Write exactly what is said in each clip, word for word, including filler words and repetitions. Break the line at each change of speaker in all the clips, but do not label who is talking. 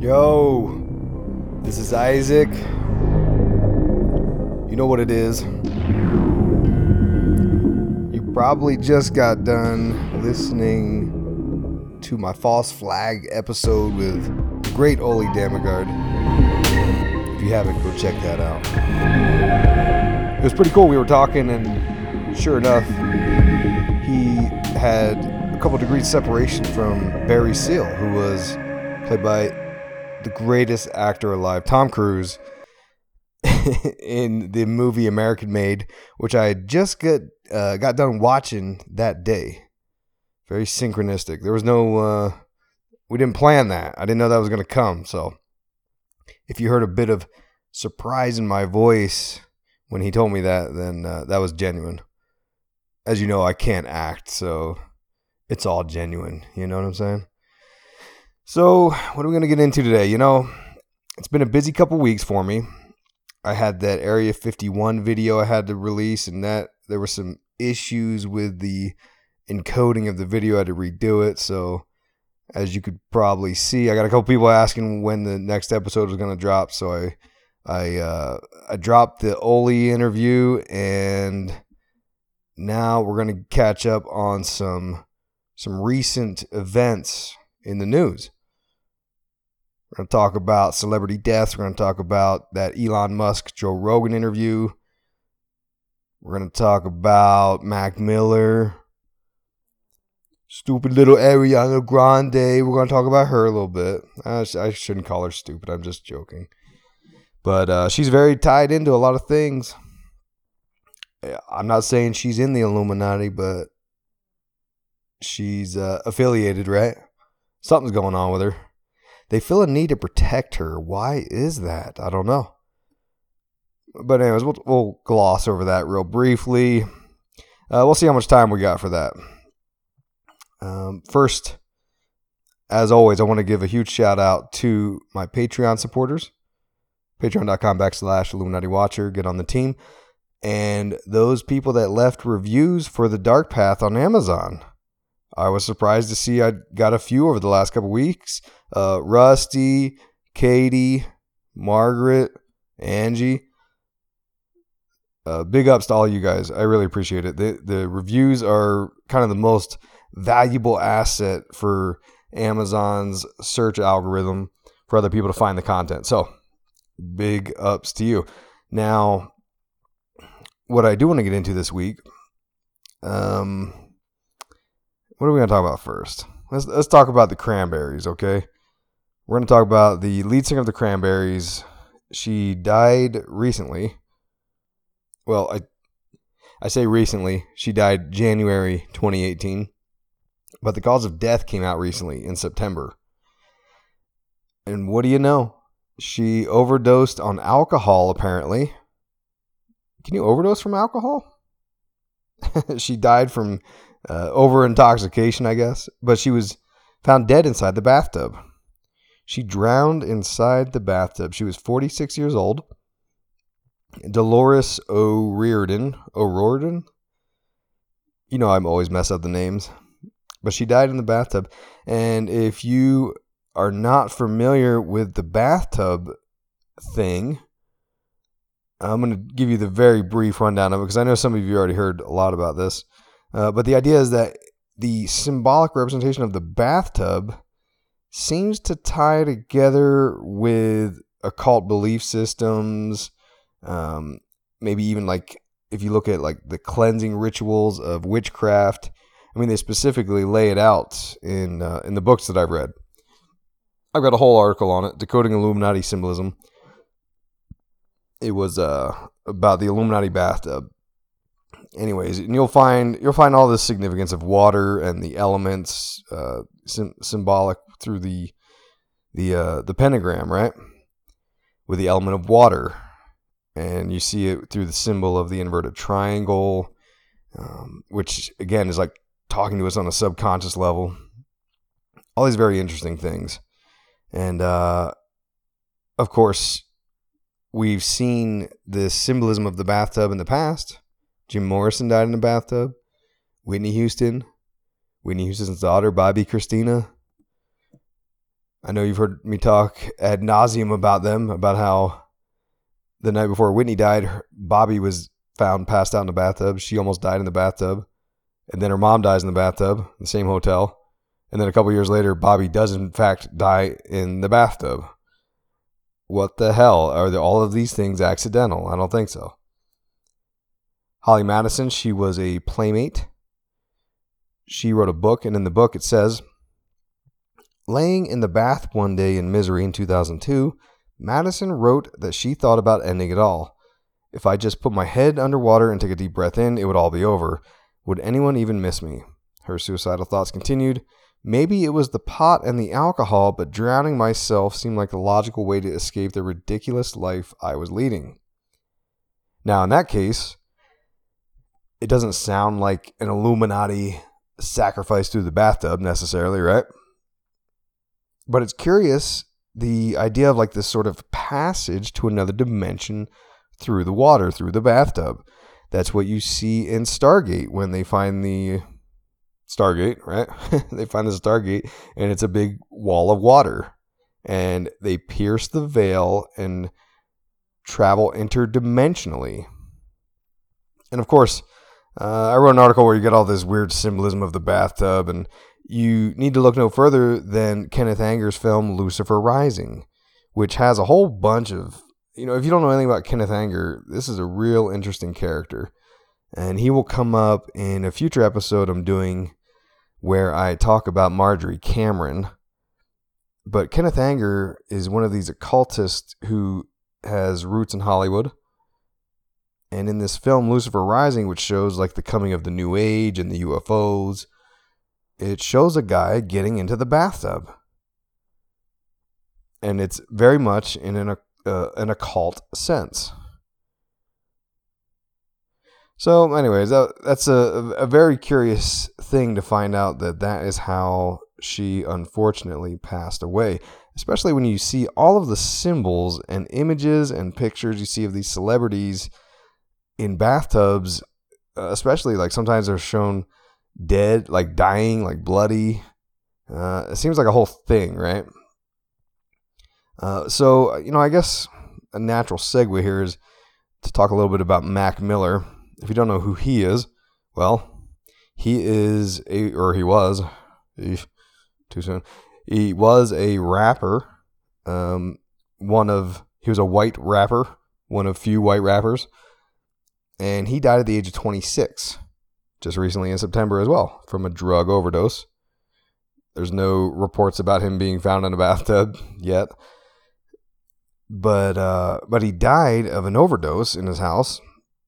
Yo, this is Isaac. You know what it is. You probably just got done listening to my False Flag episode with the great Oli Damigard. If you haven't, go check that out. It was pretty cool. We were talking, and sure enough, he had a couple degrees separation from Barry Seal, who was played by the greatest actor alive, Tom Cruise, in the movie American Made, which I just get, uh, got done watching that day. Very synchronistic. There was no, uh, we didn't plan that. I didn't know that was going to come. So if you heard a bit of surprise in my voice when he told me that, then uh, that was genuine. As you know, I can't act, so it's all genuine. You know what I'm saying? So, what are we going to get into today? You know, it's been a busy couple weeks for me. I had that Area fifty-one video I had to release, and that there were some issues with the encoding of the video. I had to redo it. So, as you could probably see, I got a couple people asking when the next episode was going to drop. So, I I uh, I dropped the Oli interview, and now we're going to catch up on some some recent events in the news. We're going to talk about celebrity deaths. We're going to talk about that Elon Musk, Joe Rogan interview. We're going to talk about Mac Miller. Stupid little Ariana Grande. We're going to talk about her a little bit. I, sh- I shouldn't call her stupid. I'm just joking. But uh, she's very tied into a lot of things. I'm not saying she's in the Illuminati, but she's uh, affiliated, right? Something's going on with her. They feel a need to protect her. Why is that? I don't know. But anyways, we'll, we'll gloss over that real briefly. Uh, we'll see how much time we got for that. Um, first, as always, I want to give a huge shout out to my Patreon supporters. Patreon.com backslash Illuminati Watcher. Get on the team. And those people that left reviews for The Dark Path on Amazon. I was surprised to see I got a few over the last couple weeks. Uh, Rusty, Katie, Margaret, Angie. Uh, big ups to all you guys. I really appreciate it. The, the reviews are kind of the most valuable asset for Amazon's search algorithm for other people to find the content. So, big ups to you. Now, what I do want to get into this week, um... what are we going to talk about first? Let's let's talk about the Cranberries, okay? We're going to talk about the lead singer of the Cranberries. She died recently. Well, I I say recently. She died January twenty eighteen. But the cause of death came out recently in September. And what do you know? She overdosed on alcohol, apparently. Can you overdose from alcohol? She died from Uh, over intoxication, I guess, but she was found dead inside the bathtub. She drowned inside the bathtub. She was forty-six years old. Dolores O'Riordan. O'Riordan? You know I'm always mess up the names. But she died in the bathtub. And if you are not familiar with the bathtub thing, I'm going to give you the very brief rundown of it because I know some of you already heard a lot about this. Uh, but the idea is that the symbolic representation of the bathtub seems to tie together with occult belief systems. Um, maybe even like if you look at like the cleansing rituals of witchcraft. I mean, they specifically lay it out in uh, in the books that I've read. I've got a whole article on it, Decoding Illuminati Symbolism. It was uh, about the Illuminati bathtub. Anyways, and you'll find you'll find all the significance of water and the elements uh, sim- symbolic through the the uh, the pentagram, right? With the element of water, and you see it through the symbol of the inverted triangle, um, which again is like talking to us on a subconscious level. All these very interesting things, and uh, of course, we've seen the symbolism of the bathtub in the past. Jim Morrison died in a bathtub. Whitney Houston. Whitney Houston's daughter, Bobby Christina. I know you've heard me talk ad nauseum about them, about how the night before Whitney died, Bobby was found passed out in the bathtub. She almost died in the bathtub. And then her mom dies in the bathtub, in the same hotel. And then a couple years later, Bobby does in fact die in the bathtub. What the hell? Are all of these things accidental? I don't think so. Holly Madison, she was a playmate. She wrote a book, and in the book it says, laying in the bath one day in misery in two thousand two, Madison wrote that she thought about ending it all. If I just put my head underwater and took a deep breath in, it would all be over. Would anyone even miss me? Her suicidal thoughts continued. Maybe it was the pot and the alcohol, but drowning myself seemed like the logical way to escape the ridiculous life I was leading. Now, in that case, it doesn't sound like an Illuminati sacrifice through the bathtub necessarily, right? But it's curious, the idea of like this sort of passage to another dimension through the water, through the bathtub. That's what you see in Stargate when they find the Stargate, right? They find the Stargate and it's a big wall of water. And they pierce the veil and travel interdimensionally. And of course, uh, I wrote an article where you get all this weird symbolism of the bathtub, and you need to look no further than Kenneth Anger's film Lucifer Rising, which has a whole bunch of, you know, if you don't know anything about Kenneth Anger, this is a real interesting character. And he will come up in a future episode I'm doing where I talk about Marjorie Cameron. But Kenneth Anger is one of these occultists who has roots in Hollywood. And in this film, Lucifer Rising, which shows like the coming of the New Age and the U F Os, it shows a guy getting into the bathtub. And it's very much in an, uh, an occult sense. So anyways, that, that's a, a very curious thing to find out that that is how she unfortunately passed away. Especially when you see all of the symbols and images and pictures you see of these celebrities in bathtubs, uh, especially like sometimes they're shown dead, like dying, like bloody. Uh, it seems like a whole thing, right? Uh, so, you know, I guess a natural segue here is to talk a little bit about Mac Miller. If you don't know who he is, well, he is a, or he was, too soon. He was a rapper. Um, one of, he was a white rapper, one of few white rappers. And he died at the age of twenty-six, just recently in September as well, from a drug overdose. There's no reports about him being found in a bathtub yet. But uh, but he died of an overdose in his house.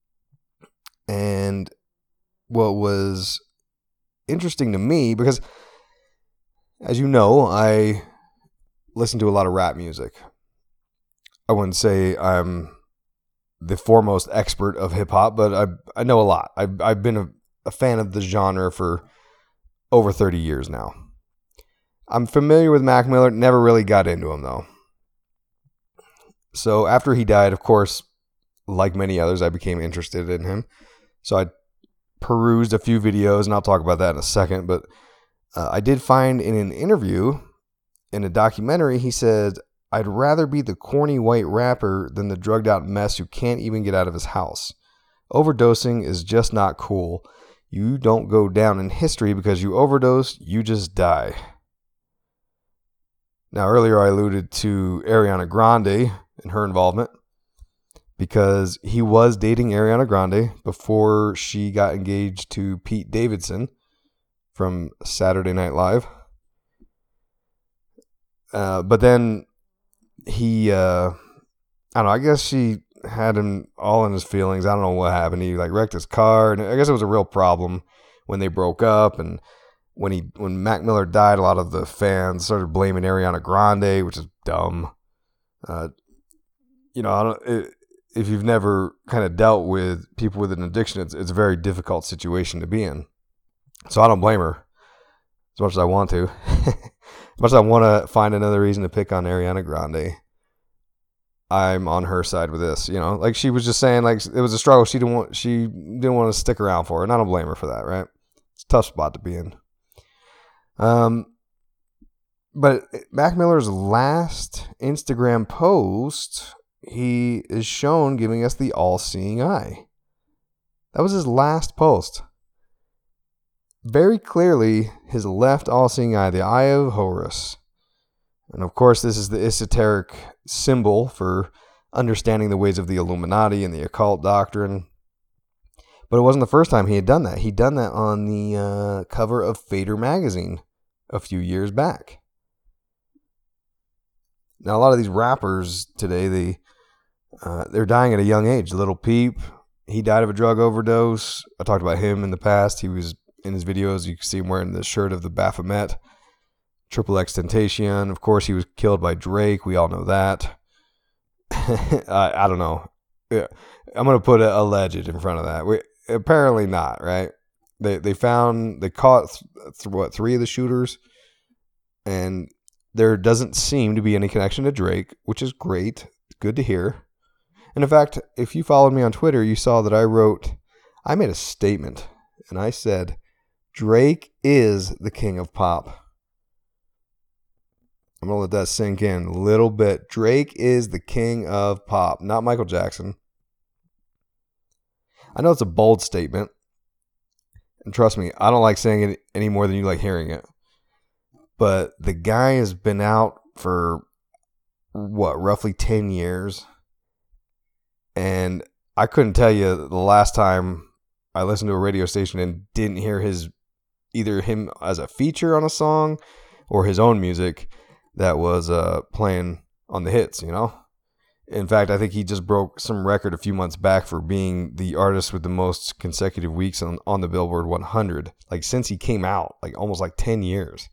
And what was interesting to me, because as you know, I listen to a lot of rap music. I wouldn't say I'm the foremost expert of hip hop, but I I know a lot. I've I've been a, a fan of the genre for over thirty years now. I'm familiar with Mac Miller. Never really got into him though. So after he died, of course, like many others, I became interested in him. So I perused a few videos, and I'll talk about that in a second. But uh, I did find in an interview, in a documentary, he said, I'd rather be the corny white rapper than the drugged out mess who can't even get out of his house. Overdosing is just not cool. You don't go down in history because you overdose, you just die. Now, earlier I alluded to Ariana Grande and her involvement because he was dating Ariana Grande before she got engaged to Pete Davidson from Saturday Night Live. Uh, but then he, uh, I don't know, I guess she had him all in his feelings. I don't know what happened. He like wrecked his car, and I guess it was a real problem when they broke up. And when he, when Mac Miller died, a lot of the fans started blaming Ariana Grande, which is dumb. Uh, you know, I don't, it, if you've never kind of dealt with people with an addiction, it's, it's a very difficult situation to be in. So I don't blame her as much as I want to. As much as I want to find another reason to pick on Ariana Grande, I'm on her side with this. You know, like she was just saying, like it was a struggle. She didn't want, she didn't want to stick around for, and I don't blame her for that. Right? It's a tough spot to be in. Um, but Mac Miller's last Instagram post, he is shown giving us the all-seeing eye. That was his last post. Very clearly, his left all-seeing eye, the Eye of Horus. And of course, this is the esoteric symbol for understanding the ways of the Illuminati and the occult doctrine. But it wasn't the first time he had done that. He'd done that on the uh, cover of Fader magazine a few years back. Now, a lot of these rappers today, they, uh, they're dying at a young age. Lil Peep, he died of a drug overdose. I talked about him in the past. He was in his videos. You can see him wearing the shirt of the Baphomet. Triple X Tentacion. Of course, he was killed by Drake. We all know that. I, I don't know. I'm going to put a alleged in front of that. We, apparently not, right? They they found, they caught, th- what, three of the shooters? And there doesn't seem to be any connection to Drake, which is great. Good to hear. And in fact, if you followed me on Twitter, you saw that I wrote, I made a statement, and I said, Drake is the king of pop. I'm going to let that sink in a little bit. Drake is the king of pop, not Michael Jackson. I know it's a bold statement. And trust me, I don't like saying it any more than you like hearing it. But the guy has been out for, what, roughly ten years. And I couldn't tell you the last time I listened to a radio station and didn't hear his, either him as a feature on a song or his own music that was uh, playing on the hits, you know? In fact, I think he just broke some record a few months back for being the artist with the most consecutive weeks on, on the Billboard one hundred. Like, since he came out, like, almost like ten years.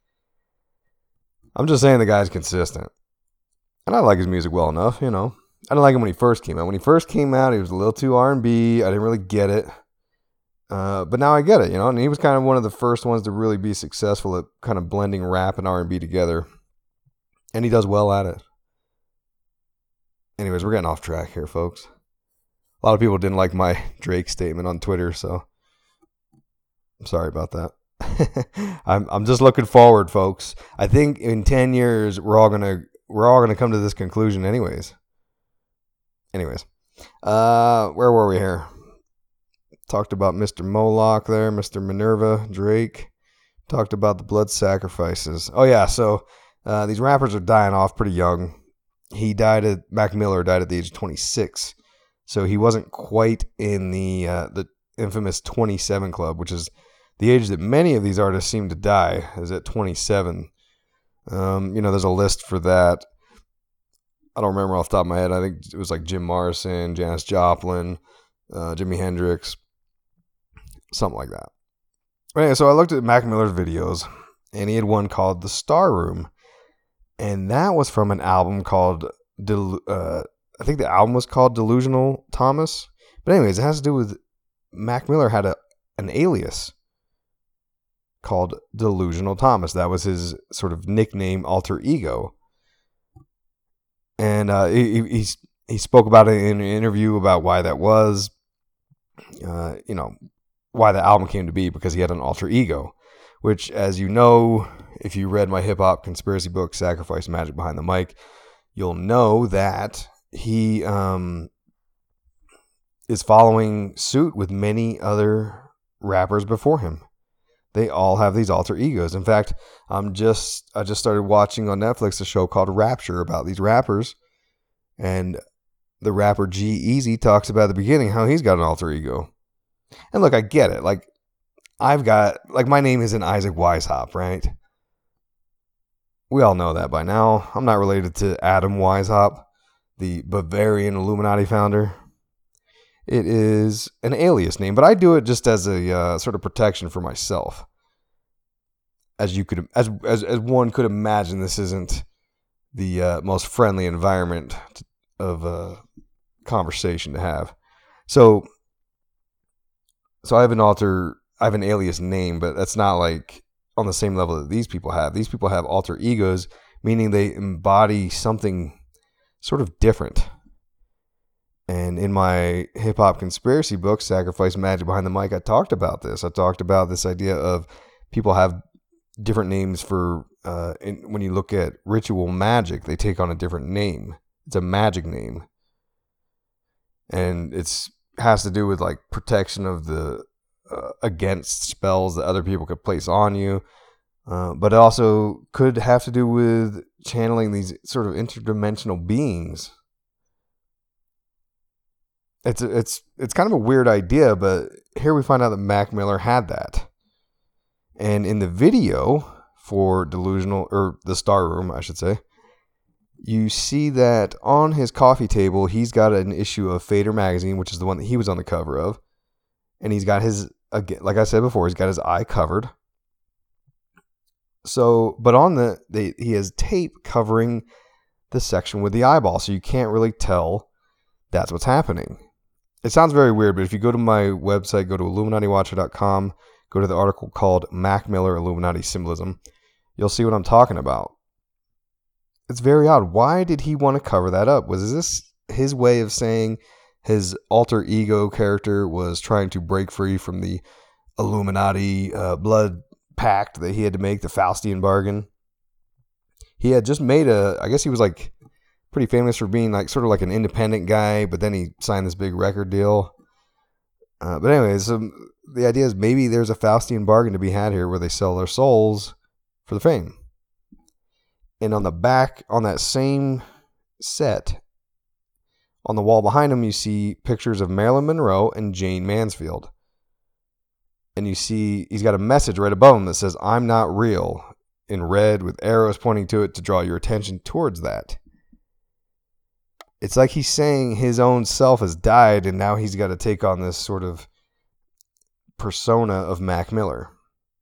I'm just saying the guy's consistent. And I like his music well enough, you know? I didn't like him when he first came out. When he first came out, he was a little too R and B. I didn't really get it. Uh, but now I get it, you know? And he was kind of one of the first ones to really be successful at kind of blending rap and R and B together. And he does well at it. Anyways, we're getting off track here, folks. A lot of people didn't like my Drake statement on Twitter, so I'm sorry about that. I'm I'm just looking forward, folks. I think in ten years we're all gonna we're all gonna come to this conclusion, anyways. Anyways, uh, where were we here? Talked about Mister Moloch there, Mister Minerva, Drake. Talked about the blood sacrifices. Oh yeah, so. Uh, these rappers are dying off pretty young. He died at Mac Miller died at the age of twenty-six, so he wasn't quite in the uh, the infamous twenty-seven club, which is the age that many of these artists seem to die, is at twenty-seven. Um, you know, there's a list for that. I don't remember off the top of my head. I think it was like Jim Morrison, Janis Joplin, uh, Jimi Hendrix, something like that. Anyway, so I looked at Mac Miller's videos, and he had one called The Star Room. And that was from an album called, Del- uh, I think the album was called Delusional Thomas. But anyways, it has to do with Mac Miller had a an alias called Delusional Thomas. That was his sort of nickname, alter ego. And uh, he, he he spoke about it in an interview about why that was, uh, you know, why the album came to be, because he had an alter ego. Which, as you know, if you read my hip-hop conspiracy book, Sacrifice Magic Behind the Mic, you'll know that he um, is following suit with many other rappers before him. They all have these alter egos. In fact, I'm just I just started watching on Netflix a show called Rapture about these rappers. And the rapper G-Eazy talks about at the beginning how he's got an alter ego. And look, I get it. Like, I've got, like, my name isn't Isaac Weishaupt, right? We all know that by now. I'm not related to Adam Weishaupt, the Bavarian Illuminati founder. It is an alias name, but I do it just as a uh, sort of protection for myself. As you could, as as as one could imagine, this isn't the uh, most friendly environment to, of uh, conversation to have. So, so I have an alter. I have an alias name, but that's not like on the same level that these people have. These people have alter egos, meaning they embody something sort of different. And in my hip-hop conspiracy book, Sacrifice Magic Behind the Mic, I talked about this. I talked about this idea of people have different names for uh, in, when you look at ritual magic, they take on a different name. It's a magic name. And it's has to do with like protection of the uh, against spells that other people could place on you. Uh, but it also could have to do with channeling these sort of interdimensional beings. It's it's it's kind of a weird idea, but here we find out that Mac Miller had that. And in the video for Delusional, or the Star Room, I should say, you see that on his coffee table, he's got an issue of Fader magazine, which is the one that he was on the cover of. And he's got his, again, like I said before, he's got his eye covered. So, but on the, they, he has tape covering the section with the eyeball, so you can't really tell that's what's happening. It sounds very weird, but if you go to my website, go to Illuminati Watcher dot com, go to the article called Mac Miller Illuminati Symbolism, you'll see what I'm talking about. It's very odd. Why did he want to cover that up? Was this his way of saying his alter ego character was trying to break free from the Illuminati uh, blood pact that he had to make, the Faustian bargain? He had just made a, I guess he was like pretty famous for being like sort of like an independent guy, but then he signed this big record deal. Uh, but anyways, so the idea is maybe there's a Faustian bargain to be had here where they sell their souls for the fame. And on the back, on that same set, on the wall behind him, you see pictures of Marilyn Monroe and Jayne Mansfield. And you see he's got a message right above him that says, "I'm not real," in red with arrows pointing to it to draw your attention towards that. It's like he's saying his own self has died and now he's got to take on this sort of persona of Mac Miller.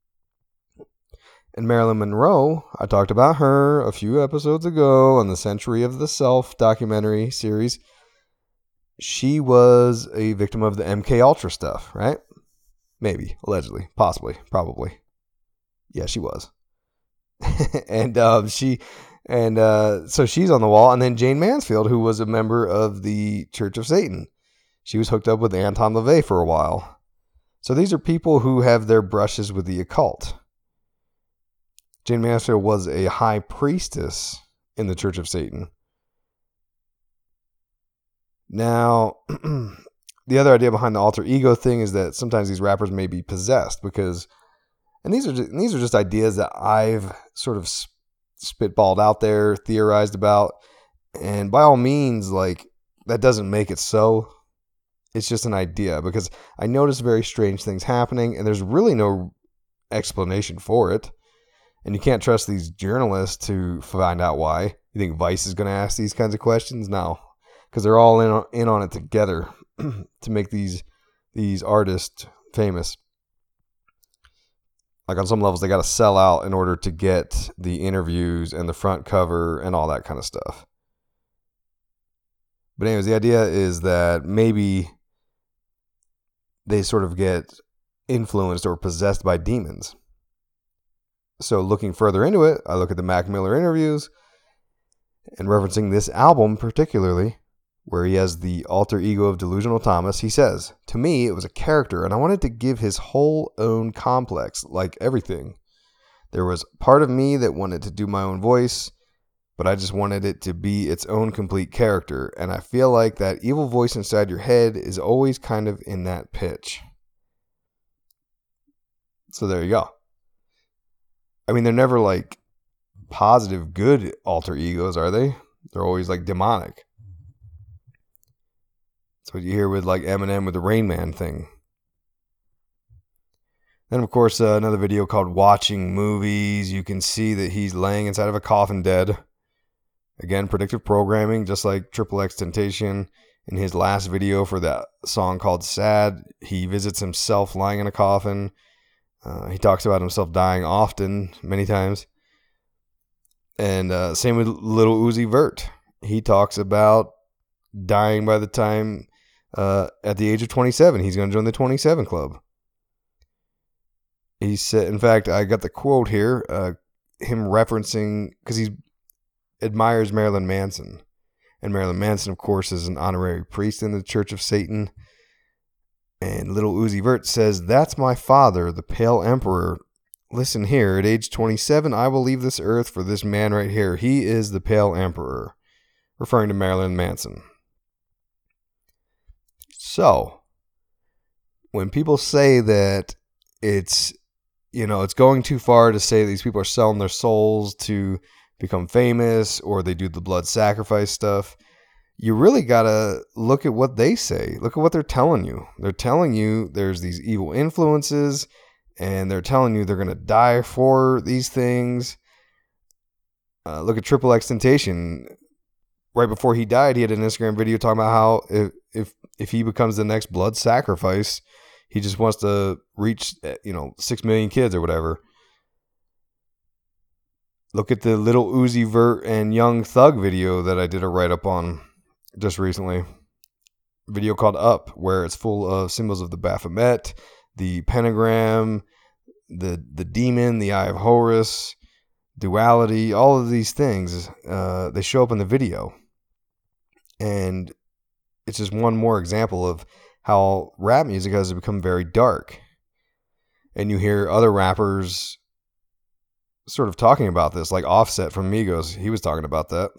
And Marilyn Monroe, I talked about her a few episodes ago on the Century of the Self documentary series. She was a victim of the M K Ultra stuff, right? Maybe, allegedly, possibly, probably. Yeah, she was. and um, she, and uh, so she's on the wall. And then Jayne Mansfield, who was a member of the Church of Satan, she was hooked up with Anton LaVey for a while. So these are people who have their brushes with the occult. Jayne Mansfield was a high priestess in the Church of Satan. Now, the other idea behind the alter ego thing is that sometimes these rappers may be possessed because, and these are just, these are just ideas that I've sort of spitballed out there, theorized about, and by all means, like, that doesn't make it so. It's just an idea because I notice very strange things happening, and there's really no explanation for it. And you can't trust these journalists to find out why. You think Vice is going to ask these kinds of questions? No, because they're all in on, in on it together to make these these artists famous. Like on some levels, they got to sell out in order to get the interviews and the front cover and all that kind of stuff. But anyways, the idea is that maybe they sort of get influenced or possessed by demons. So looking further into it, I look at the Mac Miller interviews and referencing this album particularly, where he has the alter ego of Delusional Thomas, he says, "To me, it was a character, and I wanted to give his whole own complex, like everything. There was part of me that wanted to do my own voice, but I just wanted it to be its own complete character, and I feel like that evil voice inside your head is always kind of in that pitch." So there you go. I mean, they're never like positive, good alter egos, are they? They're always like demonic. That's what you hear with like Eminem with the Rain Man thing. Then, of course, uh, another video called Watching Movies. You can see that he's laying inside of a coffin dead. Again, predictive programming, just like Triple X Temptation. In his last video for that song called Sad, he visits himself lying in a coffin. Uh, he talks about himself dying often, many times. And uh, same with Little Uzi Vert. He talks about dying by the time, uh, at the age of twenty-seven. He's going to join the twenty-seven Club. He said, in fact, I got the quote here, uh, him referencing, because he admires Marilyn Manson. And Marilyn Manson, of course, is an honorary priest in the Church of Satan. And Little Uzi Vert says, "That's my father, the Pale Emperor, listen here, at age twenty-seven, I will leave this earth for this man right here. He is the Pale Emperor, referring to Marilyn Manson. So, when people say that it's, you know, it's going too far to say these people are selling their souls to become famous or they do the blood sacrifice stuff, you really got to look at what they say. Look at what they're telling you. They're telling you there's these evil influences and they're telling you they're going to die for these things. Uh, look at Triple X Temptation. Right before he died, he had an Instagram video talking about how if, if, if he becomes the next blood sacrifice, he just wants to reach, you know, six million kids or whatever. Look at the Little Uzi Vert and Young Thug video that I did a write-up on just recently. Video called Up, where it's full of symbols of the Baphomet, the pentagram, the the demon, the Eye of Horus, duality, all of these things. Uh, they show up in the video. And it's just one more example of how rap music has become very dark. And you hear other rappers sort of talking about this, like Offset from Migos. He was talking about that.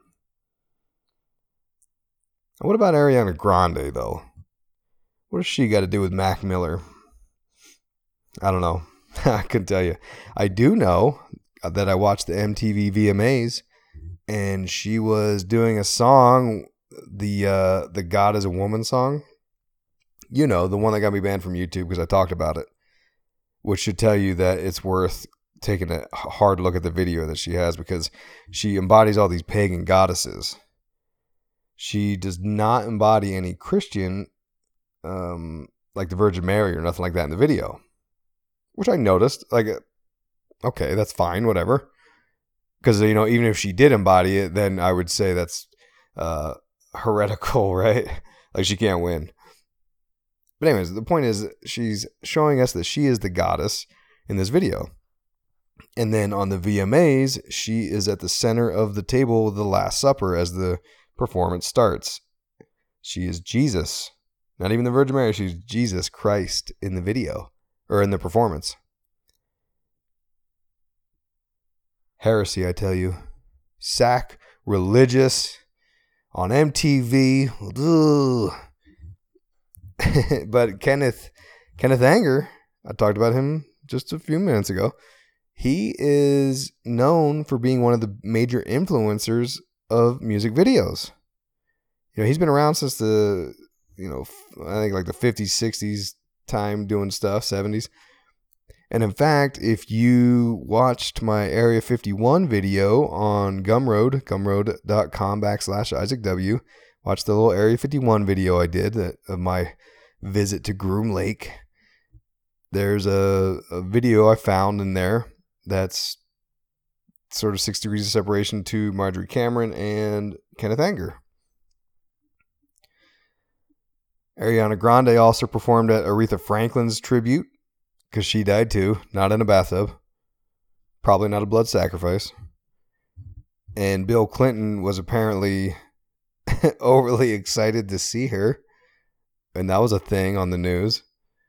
What about Ariana Grande, though? What does she got to do with Mac Miller? I don't know. I couldn't tell you. I do know that I watched the M T V V M As, and she was doing a song, the uh, the God is a Woman song. You know, the one that got me banned from YouTube because I talked about it, which should tell you that it's worth taking a hard look at the video that she has, because she embodies all these pagan goddesses. She does not embody any Christian, um, like the Virgin Mary or nothing like that in the video, which I noticed. Like, okay, that's fine, whatever. Because, you know, even if she did embody it, then I would say that's uh, heretical, right? Like, she can't win. But anyways, the point is she's showing us that she is the goddess in this video. And then on the V M As, she is at the center of the table of the Last Supper as the performance starts. She is Jesus. Not even the Virgin Mary. She's Jesus Christ in the video, or in the performance. Heresy, I tell you. Sacrilegious on M T V. Ugh. But Kenneth, Kenneth Anger, I talked about him just a few minutes ago. He is known for being one of the major influencers of music videos. You know, he's been around since the, you know, I think like the fifties, sixties time doing stuff, seventies. And in fact, if you watched my Area fifty-one video on Gumroad, gumroad.com backslash Isaac W, watch the little Area fifty-one video I did that, of my visit to Groom Lake. There's a, a video I found in there that's sort of six degrees of separation to Marjorie Cameron and Kenneth Anger. Ariana Grande also performed at Aretha Franklin's tribute, because she died too, not in a bathtub. Probably not a blood sacrifice. And Bill Clinton was apparently overly excited to see her. And that was a thing on the news.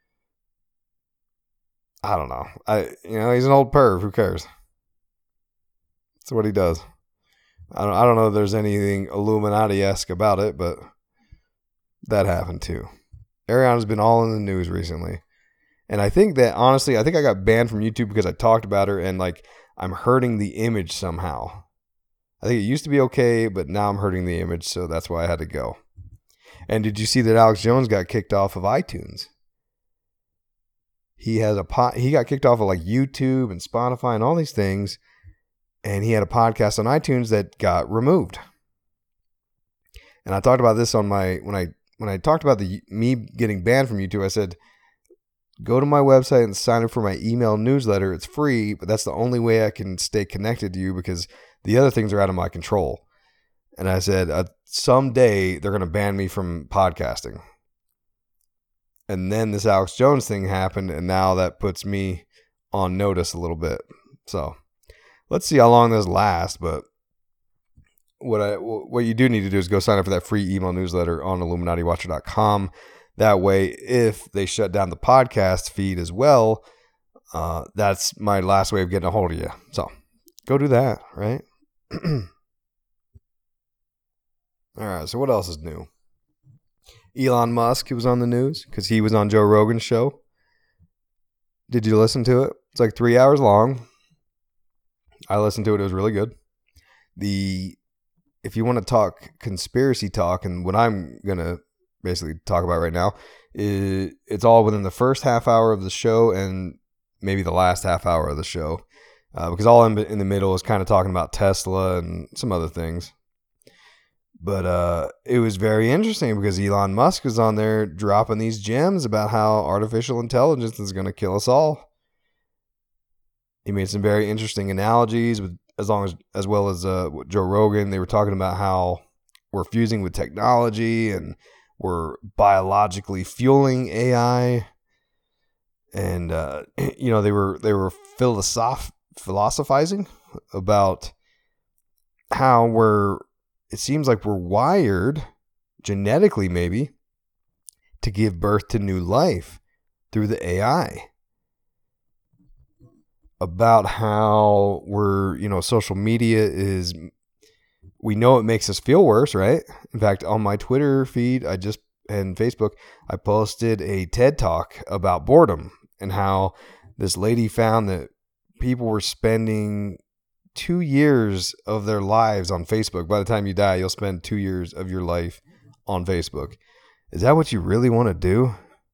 I don't know. I you know, he's an old perv. Who cares? That's what he does. I don't I don't know if there's anything Illuminati-esque about it, but that happened too. Ariana's been all in the news recently. And I think that, honestly, I think I got banned from YouTube because I talked about her and, like, I'm hurting the image somehow. I think it used to be okay, but now I'm hurting the image, so that's why I had to go. And did you see that Alex Jones got kicked off of iTunes? He has a po- he got kicked off of, like, YouTube and Spotify and all these things, and he had a podcast on iTunes that got removed. And I talked about this on my when I when I talked about the me getting banned from YouTube. I said, go to my website and sign up for my email newsletter. It's free, but that's the only way I can stay connected to you, because the other things are out of my control. And I said, uh, someday they're going to ban me from podcasting. And then this Alex Jones thing happened, and now that puts me on notice a little bit. So let's see how long this lasts. But what I what you do need to do is go sign up for that free email newsletter on Illuminati Watcher dot com. That way, if they shut down the podcast feed as well, uh, that's my last way of getting a hold of you. So go do that, right? All right, so what else is new? Elon Musk was on the news because he was on Joe Rogan's show. Did you listen to it? It's like three hours long. I listened to it. It was really good. The if you want to talk conspiracy talk, and what I'm going to basically talk about right now, is it's all within the first half hour of the show and maybe the last half hour of the show. Uh, because all in, in the middle is kind of talking about Tesla and some other things. But uh, it was very interesting because Elon Musk was on there dropping these gems about how artificial intelligence is going to kill us all. He made some very interesting analogies with as long as as well as uh, Joe Rogan. They were talking about how we're fusing with technology and we're biologically fueling A I. And uh, you know, they were they were philosoph- philosophizing about how we're it seems like we're wired genetically maybe to give birth to new life through the A I. About how we're, you know, social media is, we know it makes us feel worse, right? In fact, on my Twitter feed, I just, and Facebook, I posted a TED Talk about boredom and how this lady found that people were spending two years of their lives on Facebook. By the time you die, you'll spend two years of your life on Facebook. Is that what you really want to do?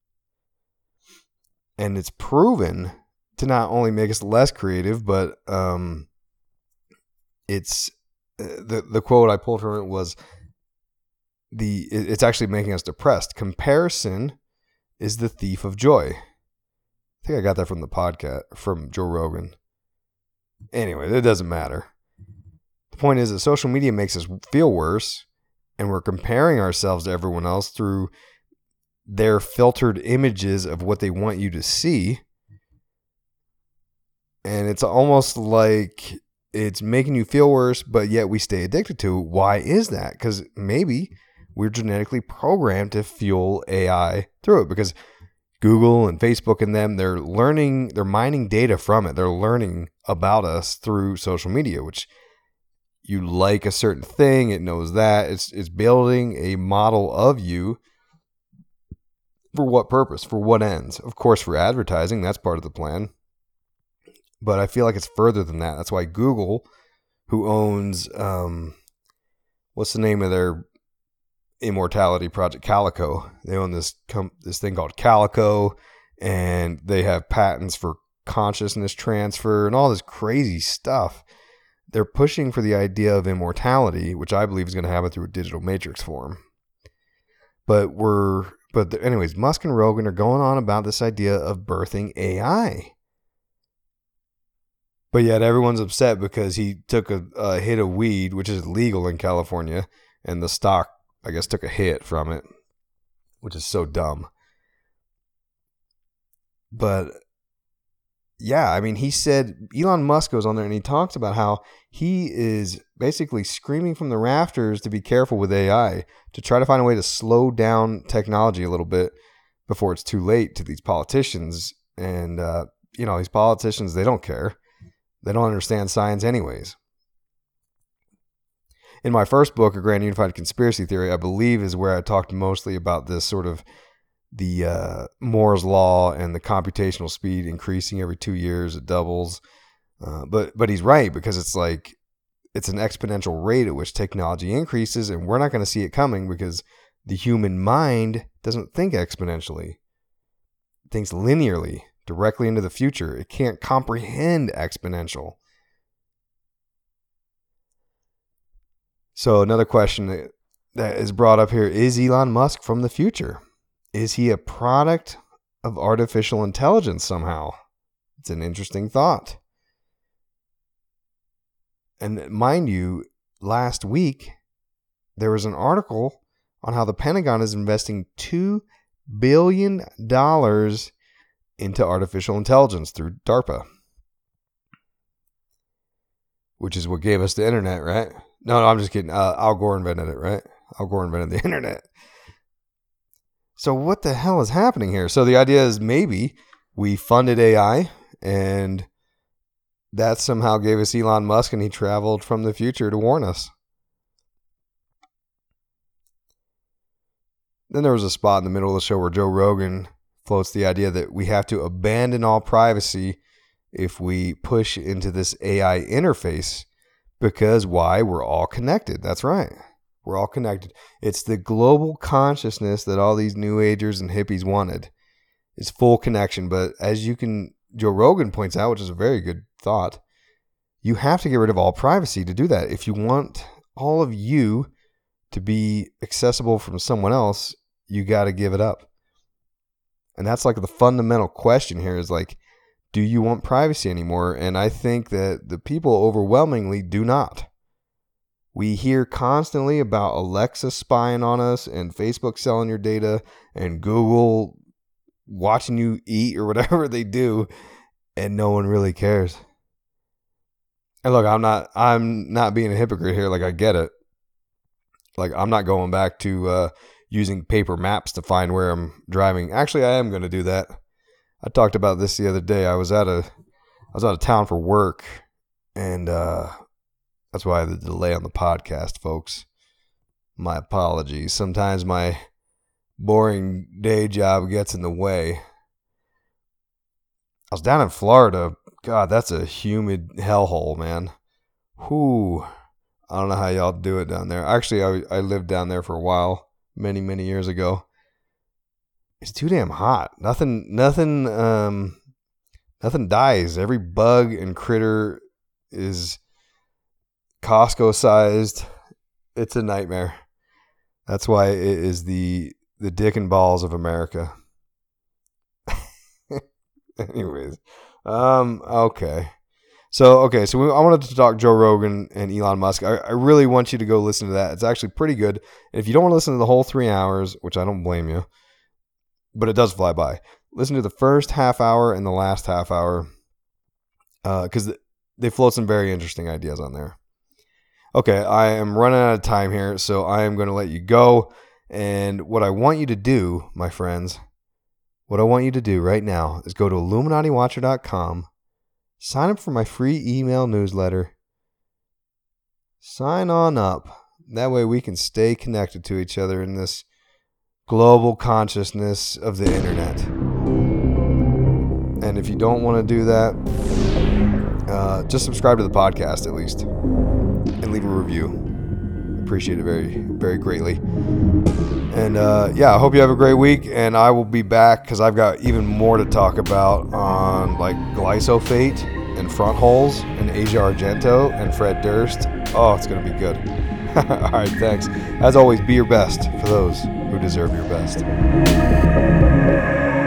And it's proven to not only make us less creative, but um, it's uh, the the quote I pulled from it was the it's actually making us depressed. Comparison is the thief of joy. I think I got that from the podcast from Joe Rogan. Anyway, it doesn't matter. The point is that social media makes us feel worse, and we're comparing ourselves to everyone else through their filtered images of what they want you to see. And it's almost like it's making you feel worse, but yet we stay addicted to it. Why is that? Because maybe we're genetically programmed to fuel A I through it. Because Google and Facebook and them, they're learning, they're mining data from it. They're learning about us through social media, which you like a certain thing, it knows that. It's it's building a model of you. For what purpose? For what ends? Of course, for advertising. That's part of the plan. But I feel like it's further than that. That's why Google, who owns, um, what's the name of their immortality project? Calico. They own this com- this thing called Calico, and they have patents for consciousness transfer and all this crazy stuff. They're pushing for the idea of immortality, which I believe is going to happen through a digital matrix form. But we're, but the, anyways, Musk and Rogan are going on about this idea of birthing A I. But yet everyone's upset because he took a, a hit of weed, which is legal in California, and the stock, I guess, took a hit from it, which is so dumb. But yeah, I mean, he said, Elon Musk goes on there and he talks about how he is basically screaming from the rafters to be careful with A I, to try to find a way to slow down technology a little bit before it's too late to these politicians. And, uh, you know, these politicians, they don't care. They don't understand science anyways. In my first book, A Grand Unified Conspiracy Theory, I believe is where I talked mostly about this sort of the uh, Moore's Law and the computational speed increasing every two years. It doubles. Uh, but but he's right, because it's like it's an exponential rate at which technology increases, and we're not going to see it coming because the human mind doesn't think exponentially. It thinks linearly, directly into the future. It can't comprehend exponential. So another question that, that is brought up here, is Elon Musk from the future? Is he a product of artificial intelligence somehow? It's an interesting thought. And mind you, last week, there was an article on how the Pentagon is investing two billion dollars into artificial intelligence through DARPA, which is what gave us the internet, right? No, no, I'm just kidding. Uh, Al Gore invented it, right? Al Gore invented the internet. So what the hell is happening here? So the idea is maybe we funded A I And that somehow gave us Elon Musk, and he traveled from the future to warn us. Then there was a spot in the middle of the show where Joe Rogan floats the idea that we have to abandon all privacy if we push into this A I interface, because why? We're all connected. That's right. We're all connected. It's the global consciousness that all these new agers and hippies wanted. It's full connection. But as you can, Joe Rogan points out, which is a very good thought, you have to get rid of all privacy to do that. If you want all of you to be accessible from someone else, you got to give it up. And that's like the fundamental question here is like, do you want privacy anymore? And I think that the people overwhelmingly do not. We hear constantly about Alexa spying on us and Facebook selling your data and Google watching you eat or whatever they do, and no one really cares. And look, I'm not I'm not being a hypocrite here. Like, I get it. Like, I'm not going back to uh, using paper maps to find where I'm driving. Actually, I am going to do that. I talked about this the other day. I was at a I was out of town for work, and uh, that's why the delay on the podcast, folks. My apologies. Sometimes my boring day job gets in the way. I was down in Florida. God, that's a humid hellhole, man. Whew. I don't know how y'all do it down there. Actually, I I lived down there for a while, many, many years ago. It's too damn hot. Nothing, nothing, um, nothing dies. Every bug and critter is Costco sized. It's a nightmare. That's why it is the the dick and balls of America. Anyways, um, okay. So, okay, so we, I wanted to talk Joe Rogan and Elon Musk. I, I really want you to go listen to that. It's actually pretty good. And if you don't want to listen to the whole three hours, which I don't blame you, but it does fly by, listen to the first half hour and the last half hour, because uh, they float some very interesting ideas on there. Okay, I am running out of time here, so I am going to let you go. And what I want you to do, my friends, what I want you to do right now is go to Illuminati Watcher dot com. Sign up for my free email newsletter. Sign on up. That way we can stay connected to each other in this global consciousness of the internet. And if you don't want to do that, uh, just subscribe to the podcast at least. And leave a review. Appreciate it very, very greatly. And uh, yeah, I hope you have a great week. And I will be back because I've got even more to talk about on like glyphosate and front holes and Asia Argento and Fred Durst. Oh, it's going to be good. All right, thanks. As always, be your best for those who deserve your best.